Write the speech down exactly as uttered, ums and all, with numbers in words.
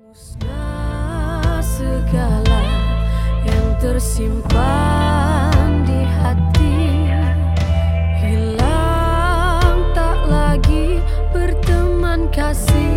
Hapuslah segala yang tersimpan di hati, hilang tak lagi berteman kasih.